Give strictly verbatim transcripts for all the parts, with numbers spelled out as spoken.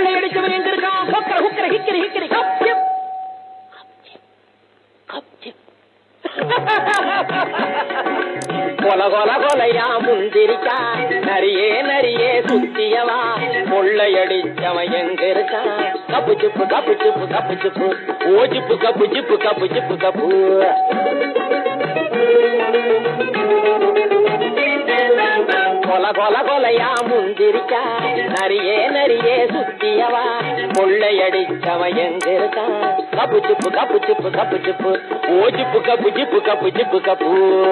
கொள்ளையடிச்சவன் எங்க இருக்கான்? கொக்கர குக்கர ஹிக்கரி ஹிக்கரி கப்சிப் கப்சிப். கொல கொல கொலையா முந்திரிக்கா நரியே நரியே சுத்தியவா கொள்ளையடிச்சவன் எங்க இருக்கான்? கப்பு சிப்பு கப்பு சிப்பு கப்பு சிப்பு ஓ சிப்பு கப்பு சிப்பு கப்பு சிப்பு கப்பு. கொல கொல கொலையா முந்திரிக்கா நரியே நரியே சுத்தியவா கொள்ளையடிச்சவன் எங்க இருக்கான்? கப்பு சிப்பு கப்பு சிப்பு கப்பு சிப்பு ஓ சிப்பு கப்பு சிப்பு கப்பு சிப்பு கப்பு.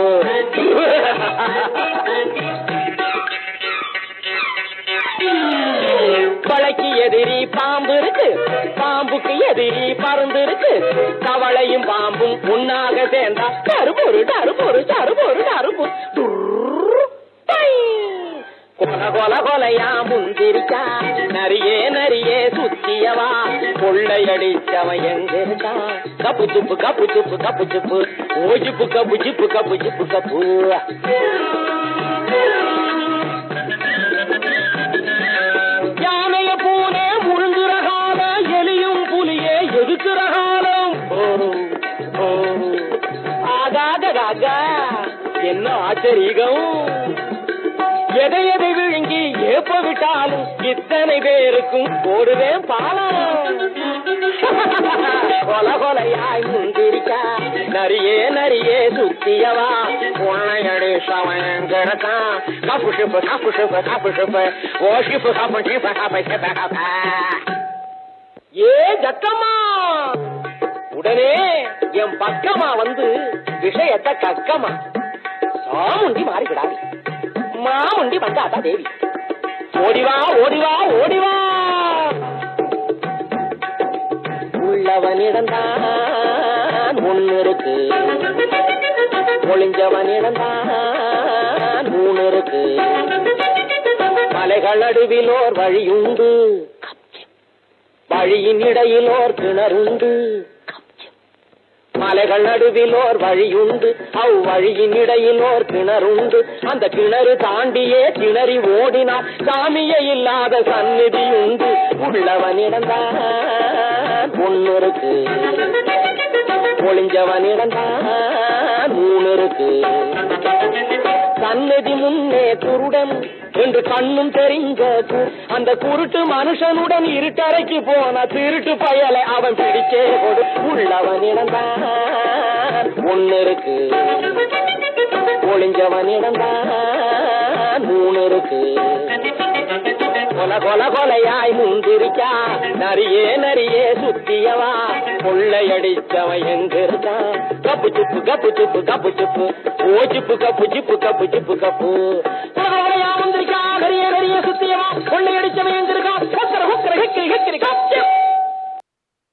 கொலைக்கு எதிரி பாம்பு இருக்கு, பாம்புக்கு எதிரி பருந்து இருக்கு. கவளையும் பாம்பும் உன்னாக சேர்ந்தா கருப்பொரு கருப்பொரு கருப்பொரு கருப்பு. கொல கொல கொலையா முந்திரிக்கா நரியே நரியே சுத்தியவா கொள்ளையடிச்சவன் எங்க இருக்கா? கப்பு சிப்பு கப்பு சிப்பு கப்பு சிப்பு ஓ சிப்பு கப்பு சிப்பு கப்பு சிப்பு கப்பு. யானைய பூனே முழுங்குற காலம், எலியும் புலியே எதுக்குற காலம். ஆகாக என்ன ஆச்சரியம்! எதை எதை விழுங்கி ஏப்ப விட்டாலும் இத்தனை பேருக்கும் போடுவேன் பாலம். கொல கொலையாய் முந்திரிக்கா நரியே நரியே சுத்தியவா கொள்ளையடிச்சவன் கிடக்கான்? கப்பு ஷிப்பு கப்பு ஷிப்பு கப்பு ஷிப்பு ஓ ஷிப்பு கப்பு ஷிப்பு கப்பு ஷிப்பு கப்பு. ஏ ஜக்கம்மா, உடனே என் பக்கமா வந்து விஷயத்தை கக்கமா. சாமுண்டி மாறிவிடாது, மாமுண்டி வந்தாதா தேவி. ஓடிவா ஓடிவா ஓடிவா. உள்ளவனிடந்தான் ஒன்னு இருக்கு, ஒளிஞ்சவனிடந்தான் மூணு இருக்கு. மலைகள் நடுவிலோர் வழியுண்டு, வழியின் இடையிலோர் கிணறுண்டு. மலைகள் நடுவிலோர் வழியுண்டு, அவ் வழியின் இடையிலோர் கிணறுண்டு. அந்த கிணறு தாண்டியே கிணறி ஓடினார் சாமியே இல்லாத சந்நிதி உண்டு. உள்ளவனிடந்தான் ஒன்னு இருக்கு, ஒளிஞ்சவனிடந்தான் மூணு இருக்கு. சந்நிதி முன்னே குருடன் என்று கண்ணும் தெரிஞ்ச அந்த குருட்டு மனுஷனுடன் இருட்டறைக்கு போன திருட்டு பயலை அவன் பிடிச்சே கொடு. உள்ளவனிடந்தான் ஒன்னு இருக்கு, ஒளிஞ்சவனிடந்தான் மூணு இருக்கு. கொல கொல கொலையாய் முந்திரிக்கா நரியே நரியே சுத்தியவா கொள்ளையடிச்சவன் எங்க இருக்கான்? கப்பு சிப்பு கப்பு சிப்பு கப்பு சிப்பு ஓ சிப்பு கப்பு சிப்பு கப்பு சிப்பு கப்பு.